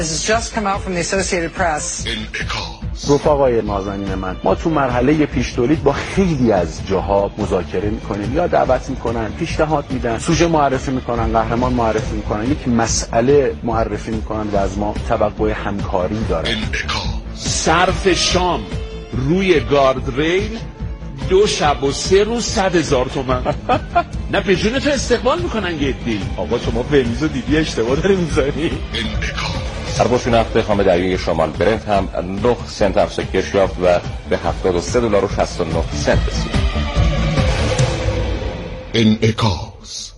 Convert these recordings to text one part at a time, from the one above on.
This has just come out from the Associated Press. رفقای نازنین من، ما تو مرحله پیش تولید با خیلی از جاها مذاکره میکنیم، یا دعوت میکنن، پیشنهاد میدن، سوژه معرفی میکنن، قهرمان معرفی میکنن، یک مسئله معرفی میکنن و از ما توقع همکاری دارن. صرف شام روی گاردریل 2 شب و 3 روز 100,000 تومان. نه به جون تو استقبال میکنن گدی. آقا شما ونیزو دیدی اشتباه داری میزنی. سرباز شناخته خام دریای شمال برنت هم 9 سنت افزایش یافت و به $73.69 رسید. انعکاس.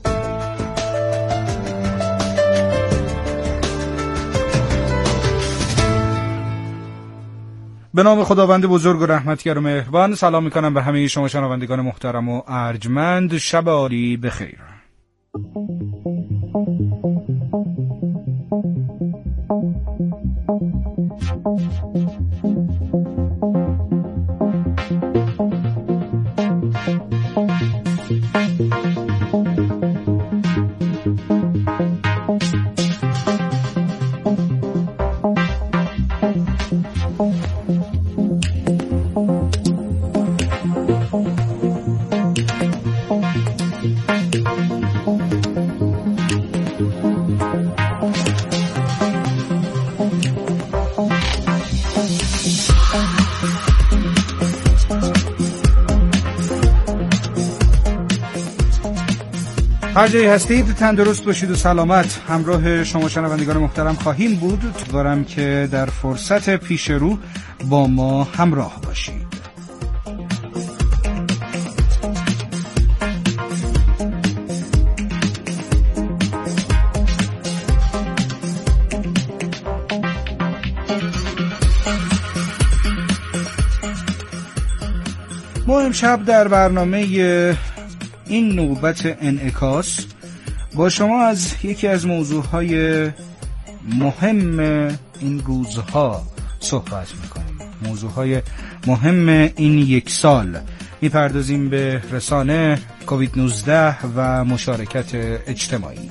به نام خداوند بزرگ و رحمتگر و مهربان، سلام میکنم به همه شما شنوندگان محترم و ارجمند. شب عالی بخیر. هر جایی هستید تندرست باشید و سلامت. همراه شما شنوندگان محترم خواهیم بود. امیدوارم که در فرصت پیش رو با ما همراه باشید. ما امشب در برنامه این نوبت انعکاس با شما از یکی از موضوعهای مهم این روزها صحبت میکنیم. موضوعهای مهم این یک سال. میپردازیم به رسانه، کووید 19 و مشارکت اجتماعی.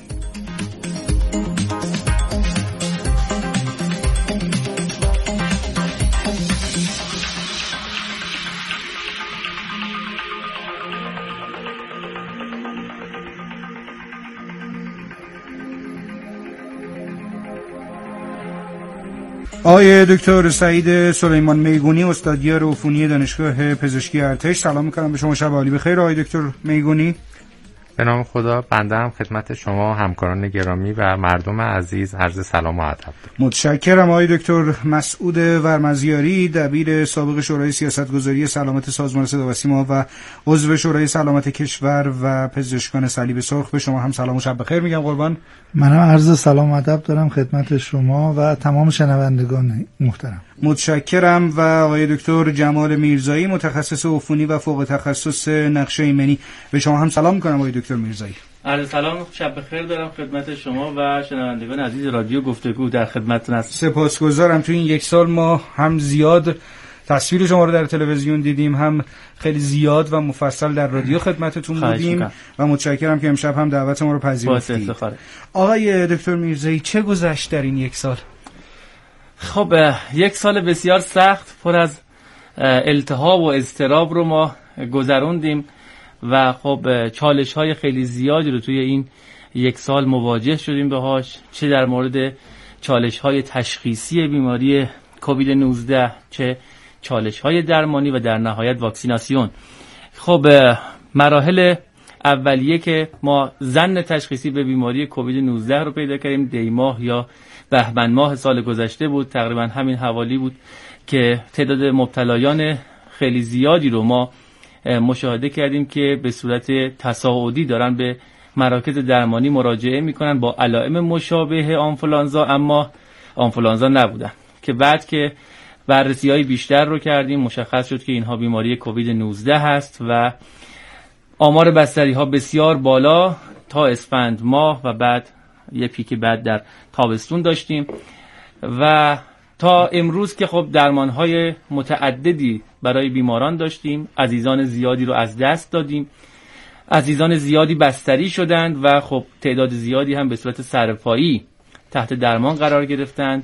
آقای دکتر سعید سلیمان میگونی، استادیار عفونی دانشگاه پزشکی ارتش، سلام میکنم به شما. شب عالی بخیر آقای دکتر میگونی. به نام خدا، بنده هم خدمت شما همکاران گرامی و مردم عزیز عرض سلام و ادب دارم. متشکرم. آقای دکتر مسعود ورمزیاری، دبیر سابق شورای سیاستگذاری سلامت سازمان صدا و سیما و عضو شورای سلامت کشور و پزشکان صلیب سرخ، به شما هم سلام و شب بخیر میگم قربان. منم عرض سلام و ادب دارم خدمت شما و تمام شنوندگان محترم. متشکرم. و آقای دکتر جمال میرزایی، متخصص عفونی و فوق تخصص نقشه ایمنی، به شما هم سلام میکنم آقای دکتر میرزایی. عرض سلام، شب بخیر دارم خدمت شما و شنوندگان عزیز رادیو گفتگو، در خدمتتون هستم. سپاسگزارم. تو این یک سال ما هم زیاد تصویر شما رو در تلویزیون دیدیم، هم خیلی زیاد و مفصل در رادیو خدمتتون بودیم و متشکرم که امشب هم دعوت ما رو پذیرفتید. آقای دکتر میرزایی، چه گذشت در این یک سال؟ خب یک سال بسیار سخت پر از التهاب و اضطراب رو ما گذروندیم و خب چالش‌های خیلی زیادی رو توی این یک سال مواجه شدیم باهاش، چه در مورد چالش‌های تشخیصی بیماری کووید 19، چه چالش‌های درمانی و در نهایت واکسیناسیون. خب مراحل اولیه که ما ظن تشخیصی به بیماری کووید 19 رو پیدا کردیم دی ماه یا بهمن ماه سال گذشته بود، تقریبا همین حوالی بود که تعداد مبتلایان خیلی زیادی رو ما مشاهده کردیم که به صورت تصاعدی دارن به مراکز درمانی مراجعه میکنن با علائم مشابه آنفولانزا، اما آنفولانزا نبودن، که بعد که بررسی‌های بیشتر رو کردیم مشخص شد که اینها بیماری کووید 19 هست و آمار بستری‌ها بسیار بالا تا اسفند ماه و بعد یه پیک بعد در تابستون داشتیم و تا امروز که خب درمان‌های متعددی برای بیماران داشتیم. عزیزان زیادی رو از دست دادیم، عزیزان زیادی بستری شدند و خب تعداد زیادی هم به صورت سرپایی تحت درمان قرار گرفتند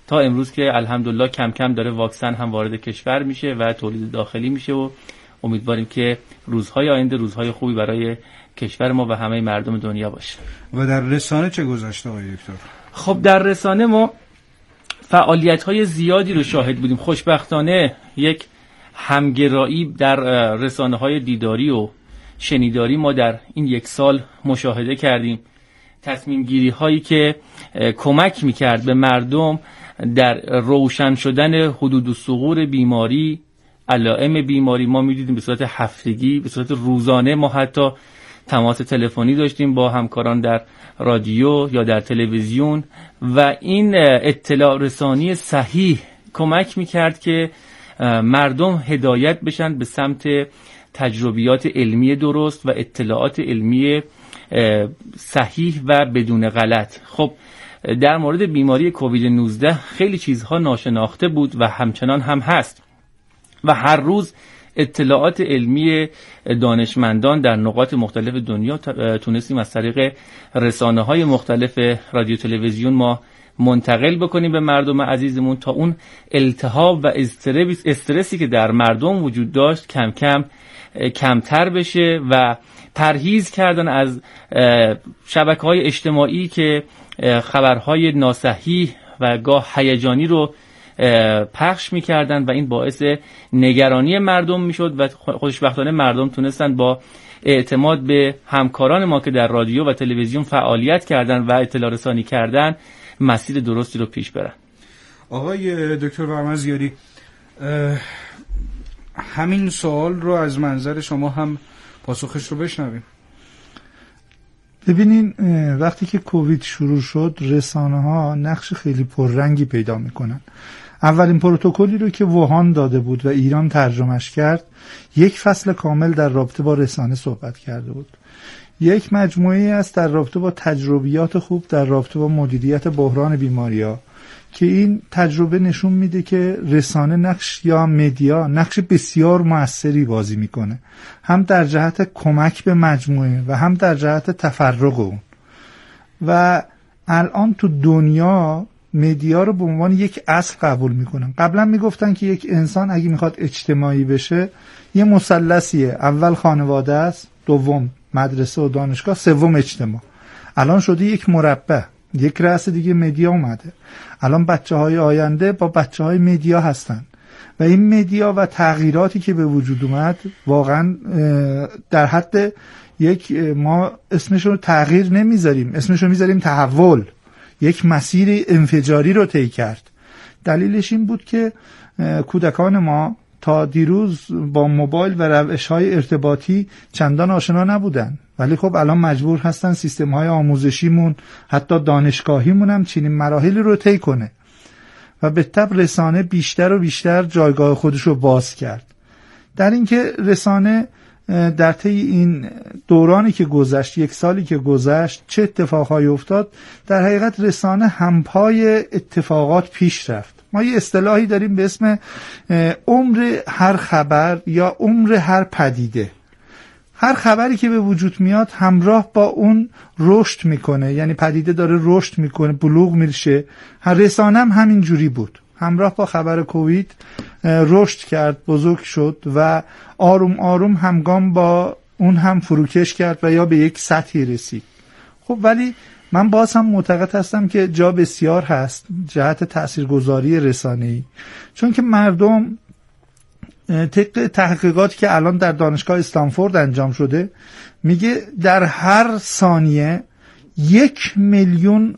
تا امروز که الحمدلله کم کم داره واکسن هم وارد کشور میشه و تولید داخلی میشه و امیدواریم که روزهای آینده روزهای خوبی برای کشور ما و همه مردم دنیا باشه. و در رسانه چه گذشته آقای دکتر؟ خب در رسانه ما فعالیت‌های زیادی رو شاهد بودیم. خوشبختانه یک همگرایی در رسانه‌های دیداری و شنیداری ما در این یک سال مشاهده کردیم. تصمیم گیری هایی که کمک میکرد به مردم در روشن شدن حدود الثغور بیماری، علائم بیماری، ما میدیدیم به صورت هفتگی، به صورت روزانه. ما حتی تماس تلفنی داشتیم با همکاران در رادیو یا در تلویزیون و این اطلاع رسانی صحیح کمک میکرد که مردم هدایت بشن به سمت تجربیات علمی درست و اطلاعات علمی صحیح و بدون غلط. خب در مورد بیماری کووید 19 خیلی چیزها ناشناخته بود و همچنان هم هست و هر روز اطلاعات علمی دانشمندان در نقاط مختلف دنیا تونستیم از طریق رسانه‌های مختلف رادیو تلویزیون ما منتقل بکنیم به مردم عزیزمون تا اون التهاب و استرسی که در مردم وجود داشت کم کم کمتر بشه و پرهیز کردن از شبکه‌های اجتماعی که خبرهای ناصحیح و گاه هیجانی رو پخش می‌کردن و این باعث نگرانی مردم میشد و خوشبختانه مردم تونستن با اعتماد به همکاران ما که در رادیو و تلویزیون فعالیت کردن و اطلاع رسانی کردن مسیر درستی رو پیش برن. آقای دکتر برمزیاری، همین سوال رو از منظر شما هم پاسخش رو بشنویم. ببینین وقتی که کووید شروع شد رسانه ها نقش خیلی پررنگی پیدا میکنن. اولین پروتکلی رو که ووهان داده بود و ایران ترجمهش کرد، یک فصل کامل در رابطه با رسانه صحبت کرده بود. یک مجموعه است در رابطه با تجربیات خوب در رابطه با مدیریت بحران بیماری‌ها که این تجربه نشون میده که رسانه نقش یا مدیا نقش بسیار موثری بازی میکنه، هم در جهت کمک به مجموعه و هم در جهت تفرق اون. و الان تو دنیا مدیا رو به عنوان یک اصل قبول میکنن. قبلا میگفتن که یک انسان اگه میخواد اجتماعی بشه یه مثلثیه، اول خانواده است، دوم مدرسه و دانشگاه، سوم اجتماع. الان شده یک مربع، یک رأس دیگه مدیا اومده. الان بچه‌های آینده با بچه‌های مدیا هستن و این مدیا و تغییراتی که به وجود اومد واقعا در حد یک، ما اسمش رو تغییر نمیذاریم، اسمش رو میذاریم تحول، یک مسیر انفجاری رو طی کرد. دلیلش این بود که کودکان ما تا دیروز با موبایل و روش‌های ارتباطی چندان آشنا نبودن، ولی خب الان مجبور هستن سیستم‌های آموزشیمون حتی دانشگاهیمون هم چنین مراحلی رو طی کنه و به تبع رسانه بیشتر و بیشتر جایگاه خودش رو باز کرد. در اینکه رسانه در طی این دورانی که گذشت، یک سالی که گذشت، چه اتفاقهایی افتاد، در حقیقت رسانه همپای اتفاقات پیش رفت. ما یه اصطلاحی داریم به اسم عمر هر خبر یا عمر هر پدیده. هر خبری که به وجود میاد همراه با اون رشد میکنه، یعنی پدیده داره رشد میکنه، بلوغ میشه. رسانه هم همین جوری بود، همراه با خبر کووید رشد کرد، بزرگ شد و آروم آروم همگام با اون هم فروکش کرد و یا به یک سطحی رسید. خب ولی من باز هم معتقد هستم که جا بسیار هست جهت تاثیرگذاری رسانه‌ای، چون که مردم طبق تحقیقاتی که الان در دانشگاه استنفورد انجام شده میگه در هر ثانیه 1,000,000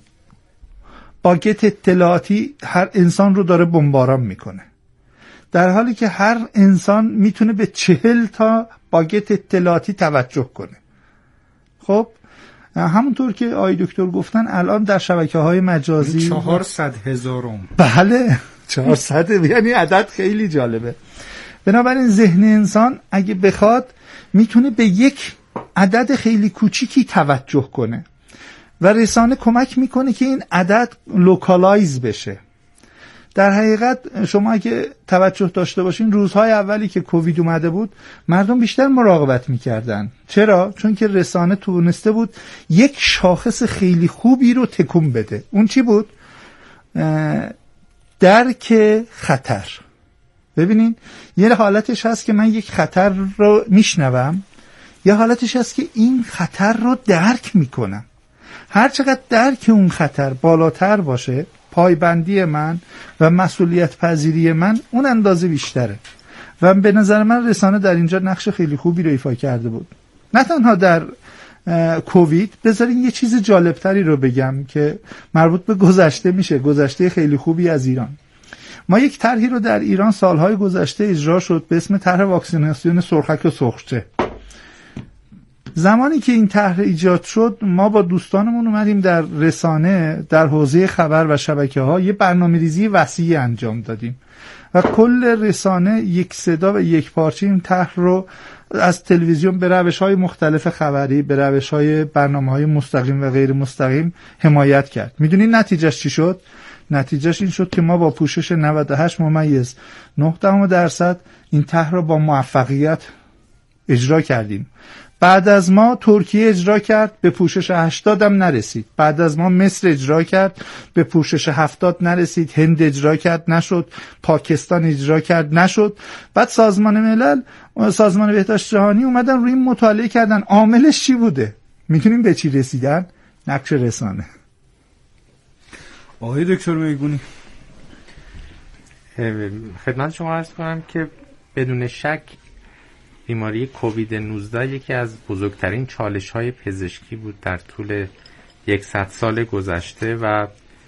باگت اطلاعاتی هر انسان رو داره بمباران میکنه، در حالی که هر انسان میتونه به 40 تا باگت اطلاعاتی توجه کنه. خب همونطور که آقای دکتر گفتن الان در شبکه‌های مجازی 400,000. بله 400 یعنی عدد خیلی جالبه. بنابراین ذهن انسان اگه بخواد میتونه به یک عدد خیلی کوچیکی توجه کنه و رسانه کمک میکنه که این عدد لوکالایز بشه. در حقیقت شما اگه توجه داشته باشین روزهای اولی که کووید اومده بود مردم بیشتر مراقبت میکردن. چرا؟ چون که رسانه تونسته بود یک شاخص خیلی خوبی رو تکون بده. اون چی بود؟ درک خطر. ببینین یه حالتش هست که من یک خطر رو میشنوم، یه حالتش هست که این خطر رو درک میکنم. هر چقدر درک اون خطر بالاتر باشه، پایبندی من و مسئولیت پذیری من اون اندازه بیشتره. و به نظر من رسانه در اینجا نقش خیلی خوبی رو ایفا کرده بود. نه تنها در کووید، بذارین یه چیز جالبتری رو بگم که مربوط به گذشته میشه، گذشته خیلی خوبی از ایران. ما یک طرحی رو در ایران سالهای گذشته اجرا شد به اسم طرح واکسیناسیون سرخک و سرخچه. زمانی که این طرح ایجاد شد، ما با دوستانمون اومدیم در رسانه، در حوزه خبر و شبکه‌ها یه برنامه‌ریزی وسیعی انجام دادیم و کل رسانه یک صدا و یک پارچه این طرح رو از تلویزیون به روش‌های مختلف خبری، به روش‌های برنامه‌های مستقیم و غیر مستقیم حمایت کرد. میدونین نتیجهش چی شد؟ نتیجهش این شد که ما با پوشش 98.9% این طرح رو با موفقیت اجرا کردیم. بعد از ما ترکیه اجرا کرد، به پوشش 80 هم نرسید. بعد از ما مصر اجرا کرد، به پوشش 70 نرسید. هند اجرا کرد، نشد. پاکستان اجرا کرد، نشد. بعد سازمان ملل، سازمان بهداشت جهانی اومدن روی این مطالعه کردن عاملش چی بوده. میتونیم به چی رسیدن؟ نقش رسانه. آقای دکتر میگونی خدمت شما عرض کنم که بدون شک بیماری کووید 19 یکی از بزرگترین چالش‌های پزشکی بود در طول 100 سال گذشته و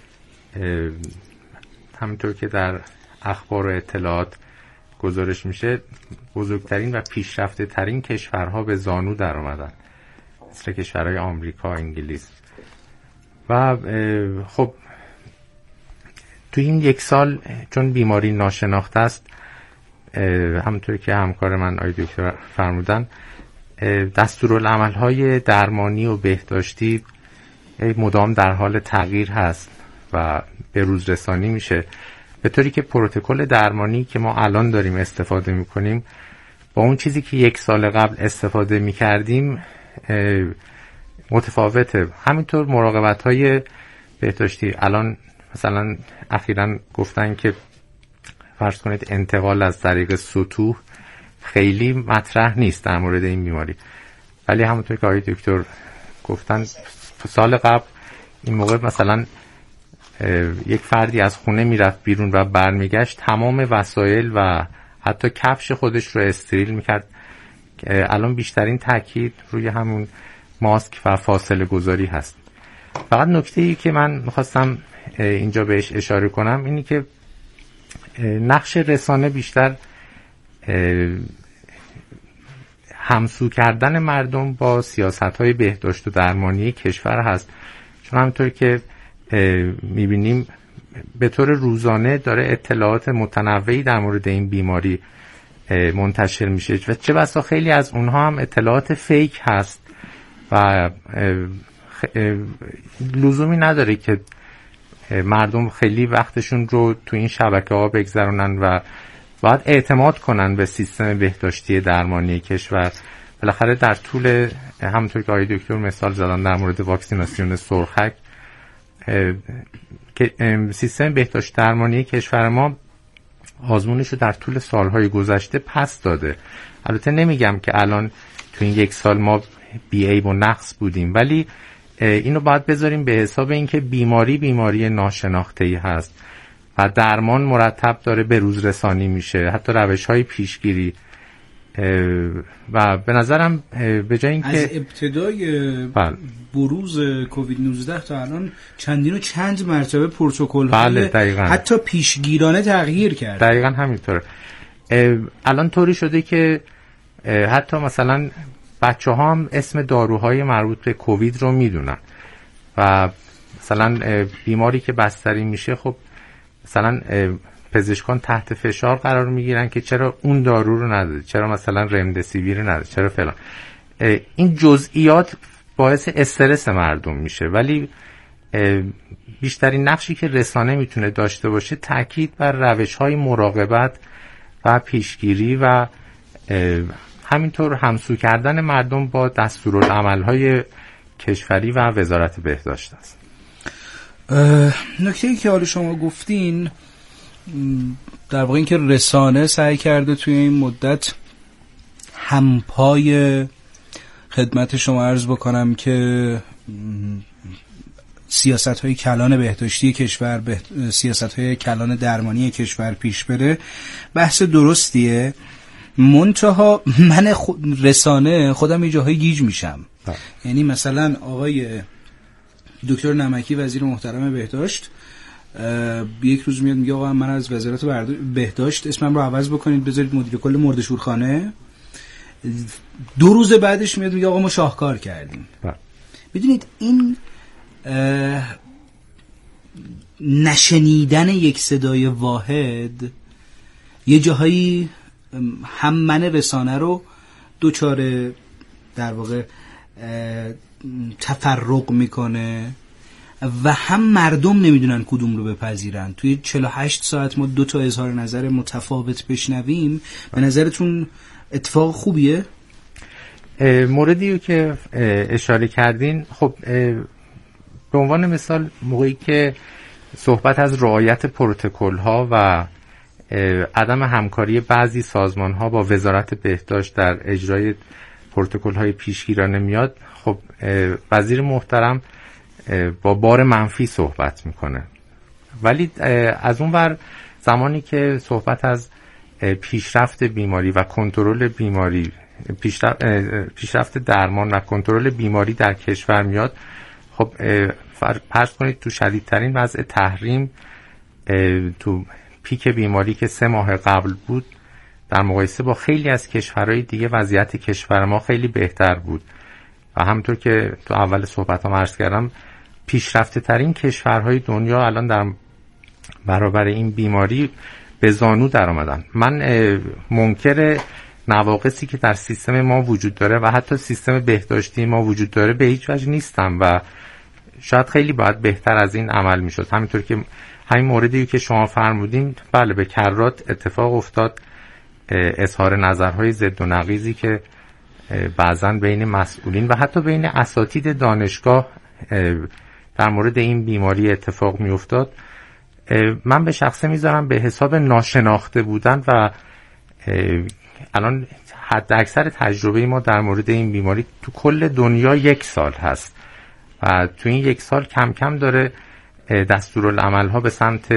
همونطور که در اخبار و اطلاعات گزارش میشه بزرگترین و پیشرفته ترین کشورها به زانو در اومدن، مثل کشورهای آمریکا، انگلیس. و خب تو این 1 سال چون بیماری ناشناخته است، همونطور که همکار من آقای دکتر فرمودن، دستورالعمل‌های درمانی و بهداشتی مدام در حال تغییر هست و به روز رسانی میشه، به طوری که پروتکل درمانی که ما الان داریم استفاده میکنیم با اون چیزی که 1 سال قبل استفاده میکردیم متفاوته. همینطور مراقبت‌های بهداشتی الان مثلا اخیراً گفتن که فرض کنید انتقال از طریق سطوح خیلی مطرح نیست در مورد این بیماری، ولی همونطور که آقای دکتر گفتن سال قبل این موقع مثلا یک فردی از خونه میرفت بیرون و برمیگشت تمام وسایل و حتی کفش خودش رو استریل میکرد. الان بیشترین تاکید روی همون ماسک و فاصله گذاری هست. فقط نکته‌ای که من میخواستم اینجا بهش اشاره کنم اینی که نقش رسانه بیشتر همسو کردن مردم با سیاست‌های بهداشت و درمانی کشور هست، چون همونطور که می‌بینیم به طور روزانه داره اطلاعات متنوعی در مورد این بیماری منتشر میشه و چه بسا خیلی از اونها هم اطلاعات فیک هست و لزومی نداره که مردم خیلی وقتشون رو تو این شبکه‌ها بگذرونن و باید اعتماد کنن به سیستم بهداشتی درمانی کشور. بالاخره در طول همونطور که آقای دکتر مثال زدن در مورد واکسیناسیون سرخک، که سیستم بهداشت درمانی کشور ما آزمونش رو در طول سالهای گذشته پس داده. البته نمیگم که الان تو این 1 سال ما بی‌عیب و نقص بودیم، ولی اینو باید بذاریم به حساب اینکه بیماری ناشناخته‌ای هست و درمان مرتب داره به روز رسانی میشه، حتی روش‌های پیشگیری. و به نظرم به جای اینکه از ابتدای بروز کووید 19 تا الان چندین و چند مرتبه پروتکل‌های حتی پیشگیرانه تغییر کرد. دقیقاً همینطوره. الان طوری شده که حتی مثلا بچه‌ها هم اسم داروهای مربوط به کووید رو میدونن و مثلا بیماری که بستری میشه، خب مثلا پزشکان تحت فشار قرار میگیرن که چرا اون دارو رو نداده، چرا مثلا رمدسیویر رو نداده، چرا فلان. این جزئیات باعث استرس مردم میشه، ولی بیشترین نقشی که رسانه میتونه داشته باشه تاکید بر روش‌های مراقبت و پیشگیری و همینطور همسو کردن مردم با دستورالعمل‌های کشوری و وزارت بهداشت است. نکته‌ای که حالا شما گفتین در واقع اینکه رسانه سعی کرده توی این مدت همپای خدمت شما عرض بکنم که سیاست‌های کلان بهداشتی کشور، سیاست‌های کلان درمانی کشور پیش بره، بحث درستیه. منتها من رسانه خودم یه جاهای گیج میشم. یعنی مثلا آقای دکتر نمکی وزیر محترم بهداشت یک روز میاد میگه آقا من از وزارت بهداشت اسمم رو عوض بکنید بذارید مدیر کل مرده‌شورخانه. 2 روز بعدش میاد میگه آقا ما شاهکار کردیم. بدونید این نشنیدن یک صدای واحد یه جاهایی هم من رسانه رو دوچار در واقع تفرق میکنه و هم مردم نمیدونن کدوم رو بپذیرن. توی 48 ساعت ما 2 تا اظهار نظر متفاوت بشنویم. به نظرتون اتفاق خوبیه؟ موردی که اشاره کردین، خب به عنوان مثال موقعی که صحبت از رعایت پروتکل ها و عدم همکاری بعضی سازمان ها با وزارت بهداشت در اجرای پروتکل های پیشگیرانه میاد، خب وزیر محترم با بار منفی صحبت میکنه. ولی از اون ور زمانی که صحبت از پیشرفت بیماری و کنترل بیماری، پیشرفت درمان و کنترل بیماری در کشور میاد، خب فرض کنید تو شدیدترین وضع تحریم، تو پیک بیماری که 3 ماه قبل بود، در مقایسه با خیلی از کشورهای دیگه وضعیت کشور ما خیلی بهتر بود و همونطور که تو اول صحبتام عرض کردم پیشرفته ترین کشورهای دنیا الان در برابر این بیماری به زانو در آمدن. من منکر نواقصی که در سیستم ما وجود داره و حتی سیستم بهداشتی ما وجود داره به هیچ وجه نیستم و شاید خیلی باید بهتر از این عمل میشد. همینطور که همین موردی که شما فرمودین، بله به کرات اتفاق افتاد، اظهار نظرهای ضد و نقیضی که بعضن بین مسئولین و حتی بین اساتید دانشگاه در مورد این بیماری اتفاق می افتاد. من به شخصه میذارم به حساب ناشناخته بودن و الان حد اکثر تجربه ما در مورد این بیماری تو کل دنیا 1 سال هست و تو این 1 سال کم کم داره دستورالعمل ها به سمت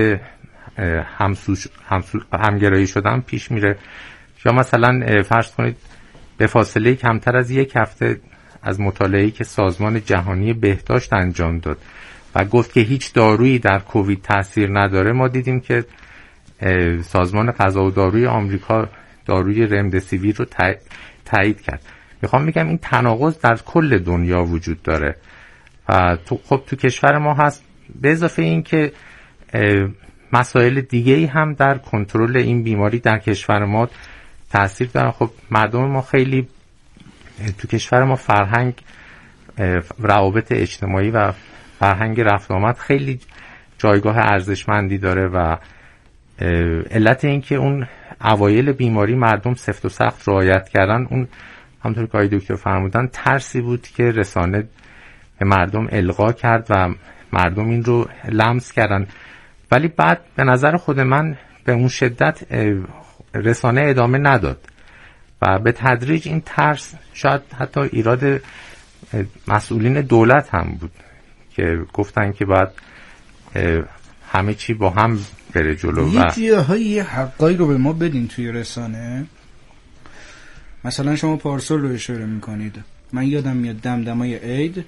همگرایی شدن پیش میره. یا مثلا فرض کنید به فاصله کمتر از 1 هفته از مطالعه‌ای که سازمان جهانی بهداشت انجام داد و گفت که هیچ دارویی در کووید تاثیر نداره، ما دیدیم که سازمان غذا و داروی آمریکا داروی رمدسیویر رو تایید کرد. میخوام بگم این تناقض در کل دنیا وجود داره و خب تو کشور ما هست. به اضافه این که مسائل دیگه‌ای هم در کنترل این بیماری در کشور ما تاثیر داره. خب مردم ما خیلی تو کشور ما فرهنگ روابط اجتماعی و فرهنگ رفت آمد خیلی جایگاه ارزشمندی داره و علت این که اون اوایل بیماری مردم سفت و سخت رعایت کردن، اون همونطور که آقای دکتر فرمودن ترسی بود که رسانه به مردم القا کرد و مردم این رو لمس کردن. ولی بعد به نظر خود من به اون شدت رسانه ادامه نداد و به تدریج این ترس شاید حتی ایراد مسئولین دولت هم بود که گفتن که باید همه چی با هم بره جلو و یه حقایی رو به ما بدین توی رسانه. مثلا شما پارسال رو اشاره میکنید، من یادم میاد دمدمای عید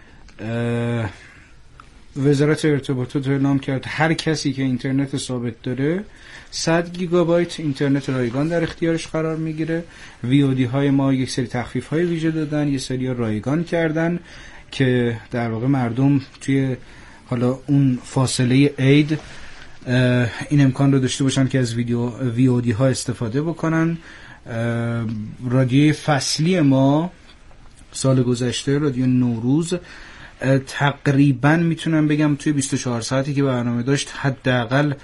وزارت ارتباطات اعلام کرد هر کسی که اینترنت ثابت داره 100 گیگابایت اینترنت رایگان در اختیارش قرار میگیره. ویودی های ما یک سری تخفیف های ویژه دادن، یه سری رایگان کردن که در واقع مردم توی حالا اون فاصله عید این امکان رو داشته باشن که از ویودی ها استفاده بکنن. رادیوی فصلی ما سال گذشته، رادیو نوروز، تقریبا میتونم بگم توی 24 ساعتی که برنامه داشت حداقل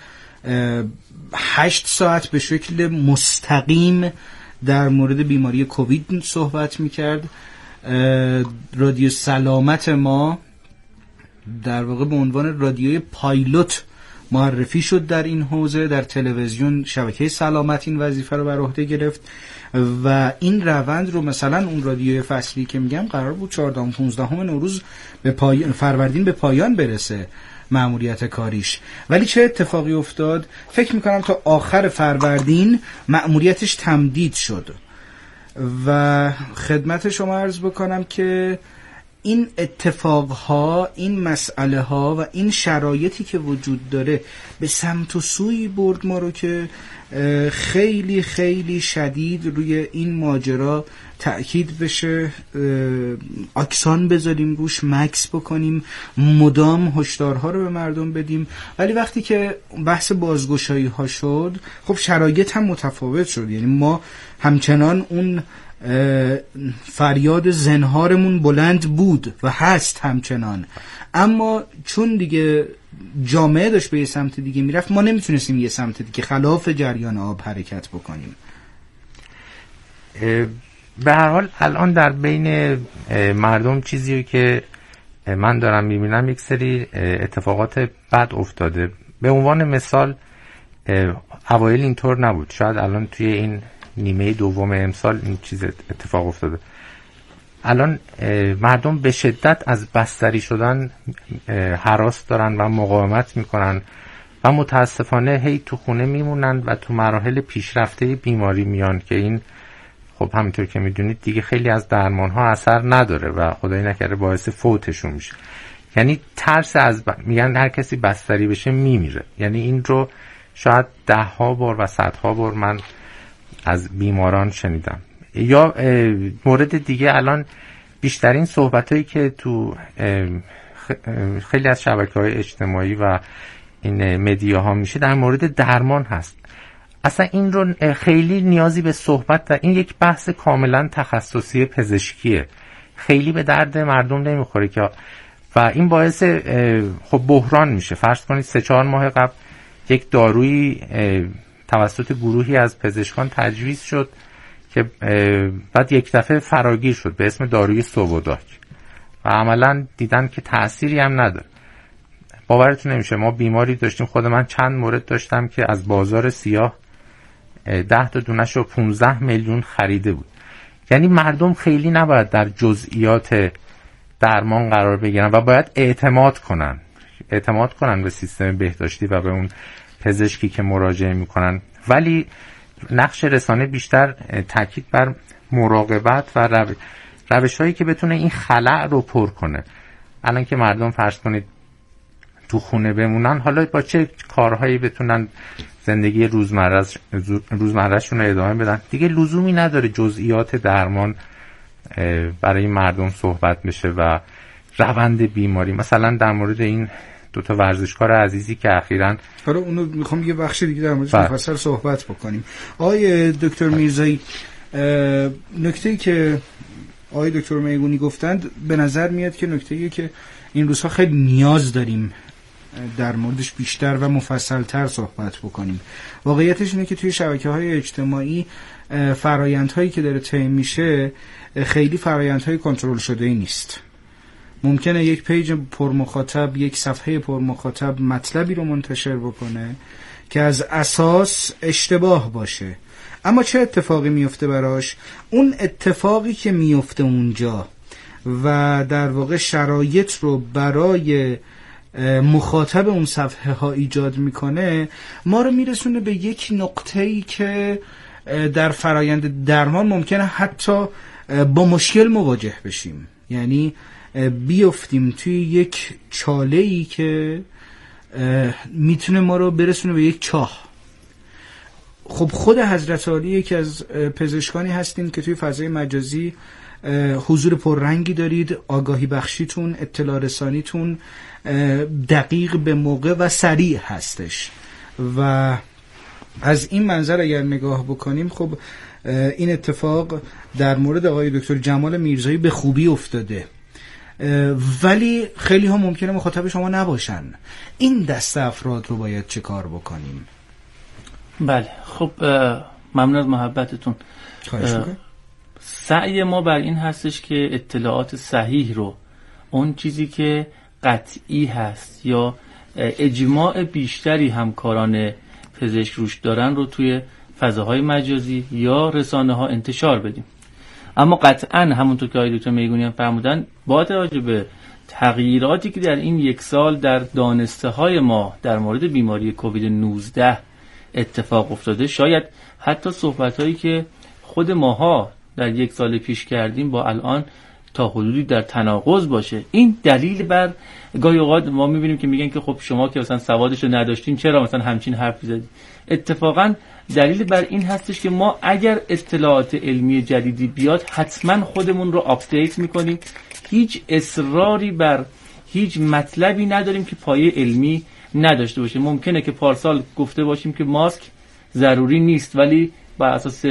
8 ساعت به شکل مستقیم در مورد بیماری کووید صحبت میکرد. رادیو سلامت ما در واقع به عنوان رادیوی پایلوت معرفی شد در این حوزه، در تلویزیون شبکه سلامت این وظیفه رو بر عهده گرفت و این روند رو مثلا اون رادیوی فصلی که میگم قرار بود 14-15 نوروز به فروردین به پایان برسه مأموریت کاریش، ولی چه اتفاقی افتاد؟ فکر میکنم تا آخر فروردین مأموریتش تمدید شد و خدمت شما عرض بکنم که این اتفاقها، این مسئله ها و این شرایطی که وجود داره به سمت و سوی برد ما رو که خیلی خیلی شدید روی این ماجرا تأکید بشه، اکسان بذاریم روش، مکس بکنیم، مدام هشدارها رو به مردم بدیم. ولی وقتی که بحث بازگشایی ها شد، خب شرایط هم متفاوت شد. یعنی ما همچنان اون فریاد زنهارمون بلند بود و هست همچنان، اما چون دیگه جامعه داشت به یه سمت دیگه میرفت، ما نمیتونستیم یه سمت دیگه خلاف جریان آب حرکت بکنیم. به هر حال الان در بین مردم چیزی که من دارم میبینم، یک سری اتفاقات بد افتاده. به عنوان مثال اوایل اینطور نبود، شاید الان توی این نیمه دوم امسال این چیز اتفاق افتاده. الان مردم به شدت از بستری شدن هراس دارن و مقاومت میکنن و متاسفانه هی تو خونه میمونن و تو مراحل پیشرفته بیماری میان که این خب همینطور که میدونید دیگه خیلی از درمان ها اثر نداره و خدای نکرده باعث فوتشون میشه. یعنی ترس از میگن هر کسی بستری بشه میمیره. یعنی این رو شاید 10 بار و 100 بار من از بیماران شنیدم. یا مورد دیگه، الان بیشترین صحبتایی که تو خیلی از شبکه‌های اجتماعی و این مدیاها میشه در مورد درمان هست. اصلا این رو خیلی نیازی به صحبت در این یک بحث کاملا تخصصی پزشکیه، خیلی به درد مردم نمیخوره که و این باعث خب بحران میشه. فرض کنید 3-4 ماه قبل یک دارویی توسط گروهی از پزشکان تجویز شد که بعد یک دفعه فراگیر شد به اسم داروی سووداک و عملا دیدن که تأثیری هم نداره. باورتون نمیشه ما بیماری داشتیم، خود من چند مورد داشتم که از بازار سیاه 10 تا دونش رو 15 میلیون خریده بود. یعنی مردم خیلی نباید در جزئیات درمان قرار بگیرن و باید اعتماد کنن به سیستم بهداشتی و به اون پزشکی که مراجعه میکنن. ولی نقش رسانه بیشتر تاکید بر مراقبت و روش‌هایی که بتونه این خلأ رو پر کنه. الان که مردم فرض کنید تو خونه بمونن، حالا با چه کارهایی بتونن زندگی روزمرهشون رو ادامه بدن، دیگه لزومی نداره جزئیات درمان برای مردم صحبت بشه و روند بیماری. مثلا در مورد این 2 ورزشکار عزیزی که اخیراً اونو میخوام یه بخش دیگه در موردش مفصل صحبت بکنیم. آقای دکتر میرزایی، نکته‌ای که آقای دکتر میگونی گفتند به نظر میاد که نکته‌ایه که این روزها خیلی نیاز داریم در موردش بیشتر و مفصل‌تر صحبت بکنیم. واقعیتش اینه که توی شبکه‌های اجتماعی فرآیندهایی که داره طی میشه خیلی فرآیندهای کنترل شده‌ای نیست. ممکنه یک پیج پرمخاطب، یک صفحه پرمخاطب مطلبی رو منتشر بکنه که از اساس اشتباه باشه، اما چه اتفاقی میفته براش؟ اون اتفاقی که میفته اونجا و در واقع شرایط رو برای مخاطب اون صفحه ها ایجاد میکنه، ما رو میرسونه به یک نقطه‌ای که در فرایند درمان ممکنه حتی با مشکل مواجه بشیم. یعنی بیفتیم توی یک چاله‌ای که میتونه ما رو برسونه به یک چاه. خب خود حضرت عالی یکی از پزشکانی هستین که توی فضای مجازی حضور پررنگی دارید، آگاهی بخشیتون، اطلاع رسانیتون دقیق، به موقع و سریع هستش و از این منظر اگر نگاه بکنیم خب این اتفاق در مورد آقای دکتر جمال میرزایی به خوبی افتاده، ولی خیلی ها ممکنه مخاطب شما نباشن. این دسته افراد رو باید چه کار بکنیم؟ بله، خب ممنون از محبتتون. سعی ما بر این هستش که اطلاعات صحیح رو، اون چیزی که قطعی هست یا اجماع بیشتری همکاران پزشک روش دارن رو توی فضاهای مجازی یا رسانه ها انتشار بدیم. اما قطعا همونطور که آقای دکتر میگونی هم فرمودن با توجه به تغییراتی که در این یک سال در دانسته های ما در مورد بیماری کووید 19 اتفاق افتاده، شاید حتی صحبت هایی که خود ماها در یک سال پیش کردیم با الان تا حدودی در تناقض باشه. این دلیل بر گاهی اوقات ما میبینیم که میگن که خب شما که مثلا سوادش رو نداشتین چرا مثلا همچین حرفی زدید. اتفاقا دلیل بر این هستش که ما اگر اطلاعات علمی جدیدی بیاد حتما خودمون رو آپدیت میکنیم. هیچ اصراری بر هیچ مطلبی نداریم که پایه علمی نداشته باشه. ممکنه که پارسال گفته باشیم که ماسک ضروری نیست، ولی بر اساس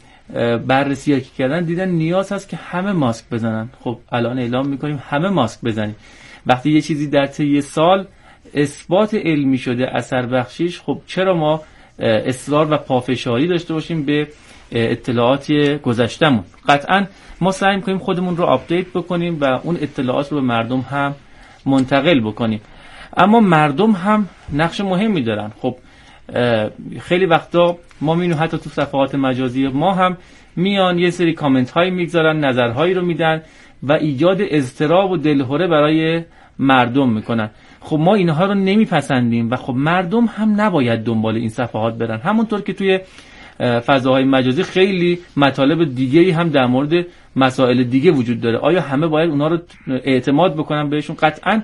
بررسی که کردن دیدن نیاز هست که همه ماسک بزنن. خب الان اعلام میکنیم همه ماسک بزنیم. وقتی یه چیزی در طی سال اثبات علمی شده اثر بخشیش، خب چرا ما اصرار و پافشاری داشته باشیم به اطلاعات گذشتمون؟ قطعا ما سعی میکنیم خودمون رو آپدیت بکنیم و اون اطلاعات رو به مردم هم منتقل بکنیم. اما مردم هم نقش مهمی دارن. خب خیلی وقتا ما میبینیم حتی تو صفحات مجازی ما هم میان یه سری کامنت هایی میگذارن، نظرهایی رو میدن و ایجاد اضطراب و دلهره برای مردم میکنن. خب ما اینها رو نمیپسندیم و خب مردم هم نباید دنبال این صفحات برن. همونطور که توی فضاهای مجازی خیلی مطالب دیگه‌ای هم در مورد مسائل دیگه وجود داره. آیا همه باید اونها رو اعتماد بکنن بهشون؟ قطعاً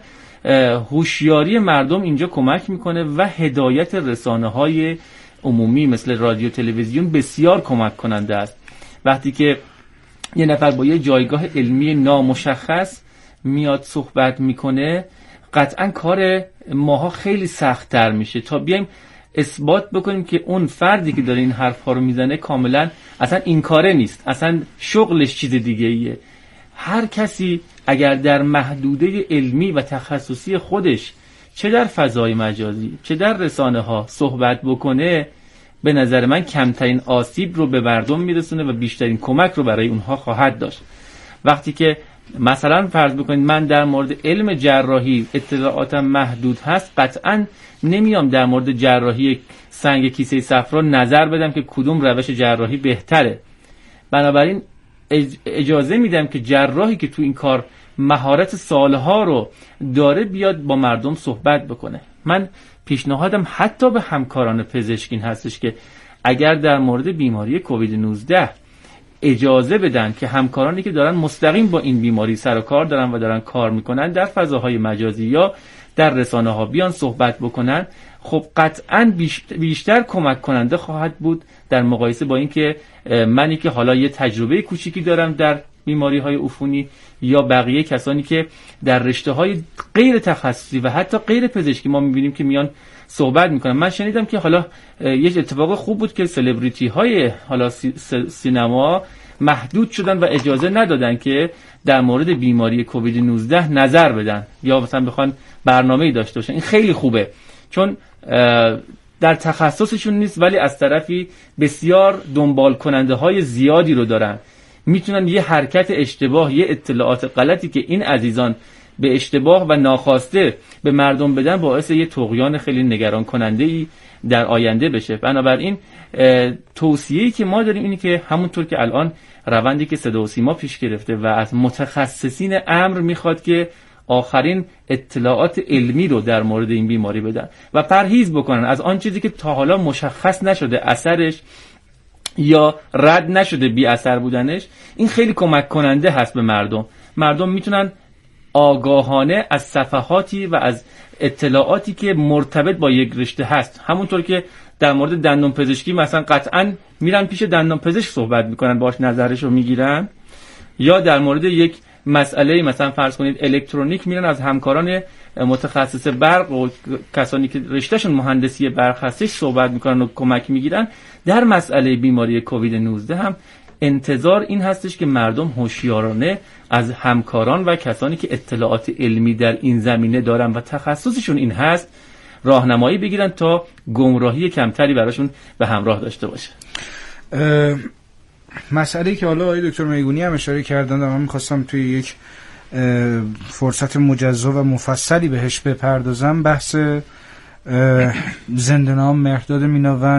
هوشیاری مردم اینجا کمک میکنه و هدایت رسانه‌های عمومی مثل رادیو تلویزیون بسیار کمک کننده است. وقتی که یه نفر با یه جایگاه علمی نامشخص میاد صحبت میکنه، قطعا کار ماها خیلی سخت‌تر میشه تا بیایم اثبات بکنیم که اون فردی که داره این حرف‌ها رو میزنه کاملا اصلا این کاره نیست، اصلا شغلش چیز دیگه ایه. هر کسی اگر در محدوده علمی و تخصصی خودش چه در فضای مجازی چه در رسانه ها صحبت بکنه، به نظر من کمترین آسیب رو به مردم میرسونه و بیشترین کمک رو برای اونها خواهد داشت. وقتی که مثلا فرض بکنید من در مورد علم جراحی اطلاعاتم محدود هست، قطعا نمیام در مورد جراحی سنگ کیسه صفرا نظر بدم که کدوم روش جراحی بهتره. بنابراین اجازه میدم که جراحی که تو این کار مهارت سالها رو داره بیاد با مردم صحبت بکنه. من پیشنهادم حتی به همکاران پزشکین هستش که اگر در مورد بیماری کووید 19 اجازه بدن که همکارانی که دارن مستقیم با این بیماری سر و کار دارن و دارن کار میکنن در فضاهای مجازی یا در رسانه ها بیان صحبت بکنن، خب قطعاً بیشتر کمک کننده خواهد بود در مقایسه با اینکه منی که حالا یه تجربه کوچیکی دارم در بیماری های عفونی یا بقیه کسانی که در رشته های غیر تخصصی و حتی غیر پزشکی ما میبینیم که میان صحبت میکنن. من شنیدم که حالا یه اتفاق خوب بود که سلبریتی های حالا سینما محدود شدن و اجازه ندادن که در مورد بیماری کووید 19 نظر بدن یا مثلا بخوان برنامه‌ای داشته باشن. این خیلی خوبه چون در تخصصشون نیست ولی از طرفی بسیار دنبال کننده های زیادی رو دارن. میتونن یه حرکت اشتباه، یه اطلاعات غلطی که این عزیزان به اشتباه و ناخواسته به مردم بدن باعث یه طغیان خیلی نگران کننده ای در آینده بشه. بنابراین توصیه‌ای که ما داریم اینه که همونطور که الان روندی که صدا و سیما پیش گرفته و از متخصصین امر میخواد که آخرین اطلاعات علمی رو در مورد این بیماری بدن و پرهیز بکنن از آن چیزی که تا حالا مشخص نشده اثرش یا رد نشده بی اثر بودنش. این خیلی کمک کننده هست به مردم. مردم میتونن آگاهانه از صفحاتی و از اطلاعاتی که مرتبط با یک رشته هست، همونطور که در مورد دندان پزشکی مثلا قطعا میرن پیش دندان پزشک صحبت میکنن، باهاش نظرش رو میگیرن، یا در مورد یک مسئله مثلا فرض کنید الکترونیک میرن از همکاران متخصص برق و کسانی که رشتهشون مهندسی برق هستش صحبت میکنن و کمک میگیرن. در مسئله بیماری کووید 19 هم انتظار این هستش که مردم هوشیارانه از همکاران و کسانی که اطلاعات علمی در این زمینه دارن و تخصصشون این هست راهنمایی بگیرن تا گمراهی کمتری براشون به همراه داشته باشه. مسئله‌ای که حالا آقای دکتر میگونی هم اشاره کردن و من می‌خواستم توی یک فرصت مجزا و مفصلی بهش بپردازم، بحث زنده‌نام مهرداد میناوند